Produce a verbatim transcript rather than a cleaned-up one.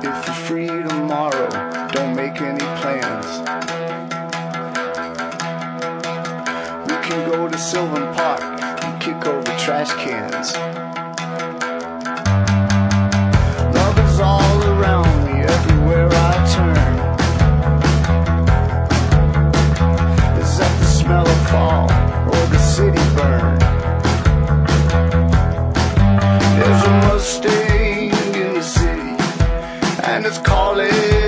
If you're free tomorrow, don't make any plans. We can go to Sylvan Park and kick over trash cans. Love is all around me, everywhere I turn. Is that the smell of fall or the city burn? There's a Mustang in the city, and it's calling.